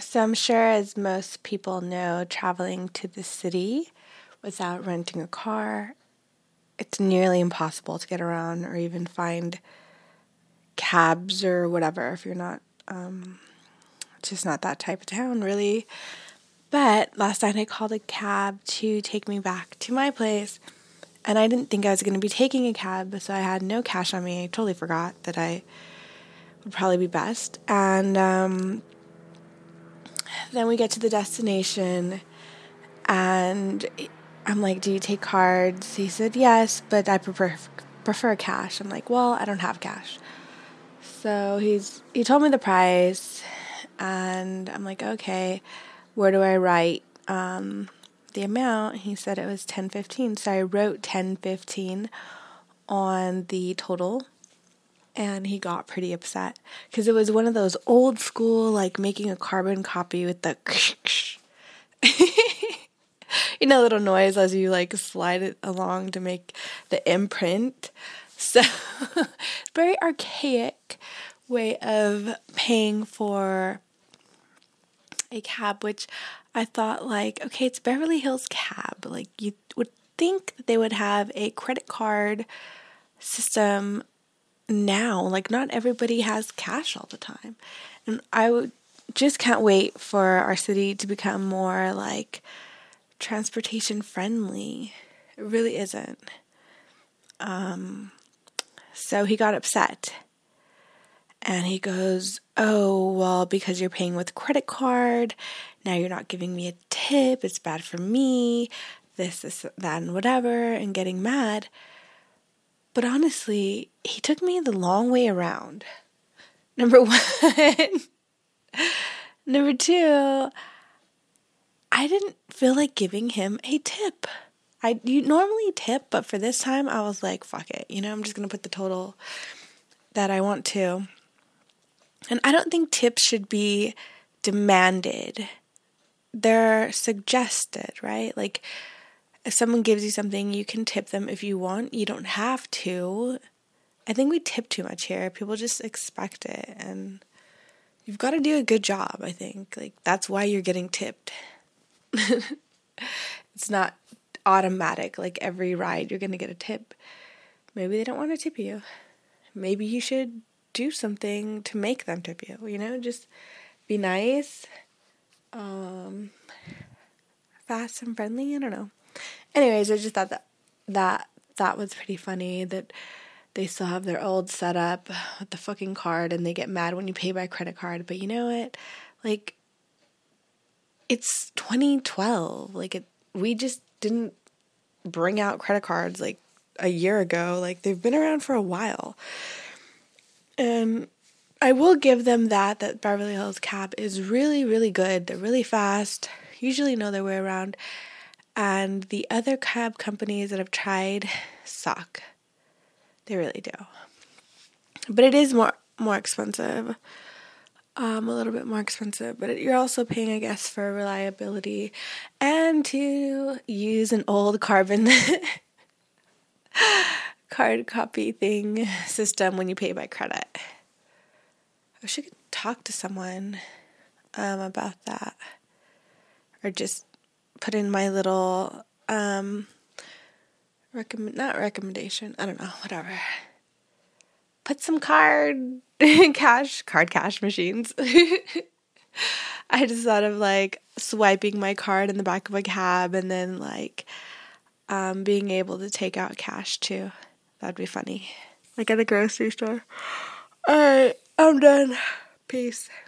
So I'm sure, as most people know, traveling to the city without renting a car, it's nearly impossible to get around or even find cabs or whatever if you're not, just not that type of town, really. But last night I called a cab to take me back to my place, and I didn't think I was going to be taking a cab, so I had no cash on me. I totally forgot that I would probably be best. And then we get to the destination, and I'm like, do you take cards? He said, yes, but I prefer cash. I'm like, well, I don't have cash. So he told me the price, and I'm like, okay, where do I write the amount? He said it was $10.15, so I wrote $10.15 on the total, and he got pretty upset because it was one of those old school, like making a carbon copy with the little noise as you like slide it along to make the imprint. So very archaic way of paying for a cab, which I thought, like, okay, it's Beverly Hills Cab. Like, you would think that they would have a credit card system now. Like, not everybody has cash all the time. And just can't wait for our city to become more, like, transportation friendly. It really isn't. So he got upset. And he goes, oh, well, because you're paying with credit card, now you're not giving me a tip, it's bad for me, this, that, and whatever, and getting mad. But honestly, he took me the long way around. Number one. Number two, I didn't feel like giving him a tip. You normally tip, but for this time, I was like, fuck it. I'm just going to put the total that I want to. And I don't think tips should be demanded. They're suggested, right? Like, if someone gives you something, you can tip them if you want. You don't have to. I think we tip too much here. People just expect it. And you've got to do a good job, I think. Like, that's why you're getting tipped. It's not automatic. Like, every ride, you're going to get a tip. Maybe they don't want to tip you. Maybe you should do something to make them tip you, just be nice, fast and friendly. I don't know. Anyways, I just thought that was pretty funny that they still have their old setup with the fucking card and they get mad when you pay by credit card. But you know what? Like, it's 2012. Like, we just didn't bring out credit cards like a year ago. Like, they've been around for a while. And I will give them that Beverly Hills Cab is really, really good. They're really fast, usually know their way around. And the other cab companies that I've tried suck. They really do. But it is more expensive. A little bit more expensive. But you're also paying, I guess, for reliability and to use an old carbon card copy system when you pay by credit. I wish I could talk to someone about that, or just put in my little not recommendation. I don't know, whatever. Put some card cash machines. I just thought of like swiping my card in the back of a cab and then like being able to take out cash too. That'd be funny. Like at a grocery store. Alright, I'm done. Peace.